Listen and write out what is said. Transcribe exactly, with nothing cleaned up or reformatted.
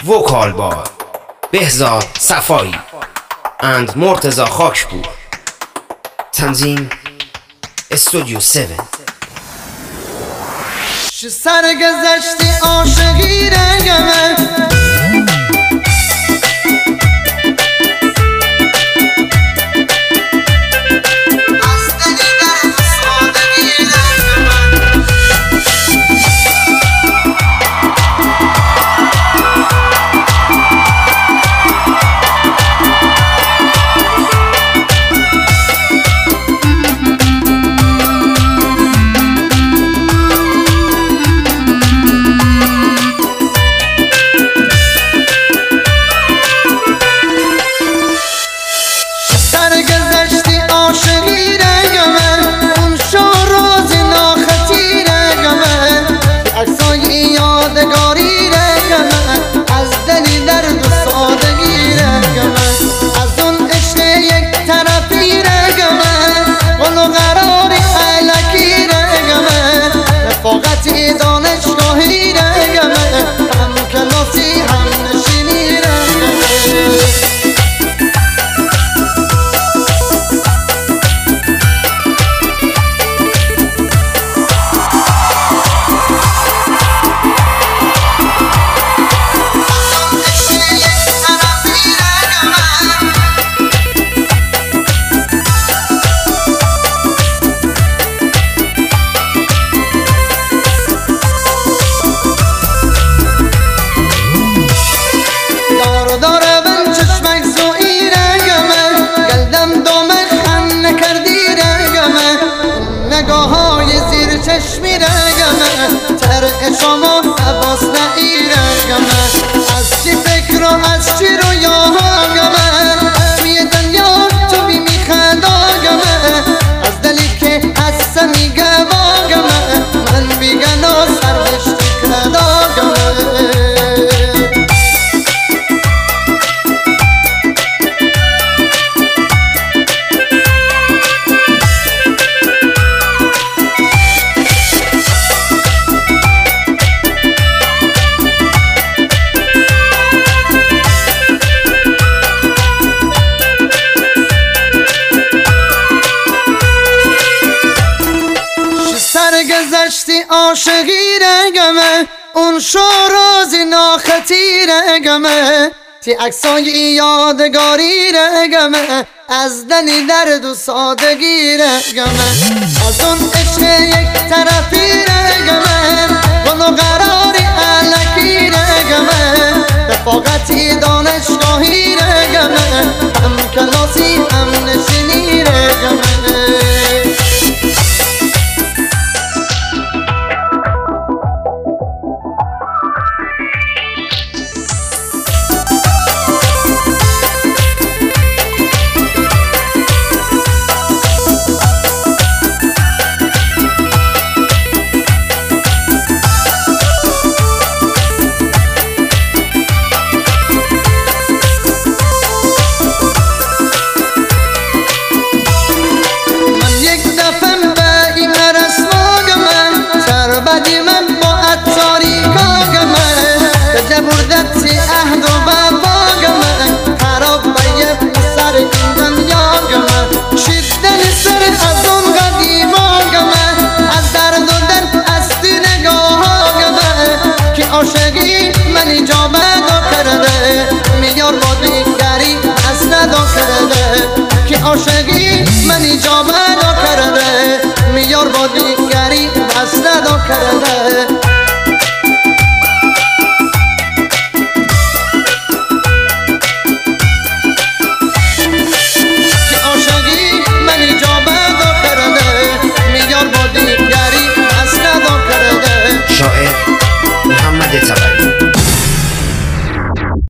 وکال بار بهزاد صفایی اند مرتضی خاکپور. تنظیم استودیو هفت. سرگذشتی عاشقی رنگمه فقطی دانشگاهی رنگمه هم کلاسی هم نشینی رنگمه چشمی رنگمه تر شما حواس نگیرنگمه از چی فکر و از چی رویاهاگمه توی دنیا تو بی میخنداگمه از دلی که هسته میگه واگمه من بیگن و سرشتی کرداگمه سرگذشتی عاشقی رنگمه اون شورازی ناخطی رنگمه تی عکسای یادگاری رنگمه از دلی درد و سادگی رنگمه از اون عشق یک طرفی رنگمه گل و قراری علکی رنگمه رفاقتی دانشگاهی رنگمه هم کلاسی هم نشینی رنگمه بردتی عهد و وفاگمه خراب بیه سر این دنیاگمه شیدن سر از اون قدیماگمه از درد و درد هستی نگاهاگمه که عاشقی منی جا بدا کرده میار با دیگری از ندا کرده که عاشقی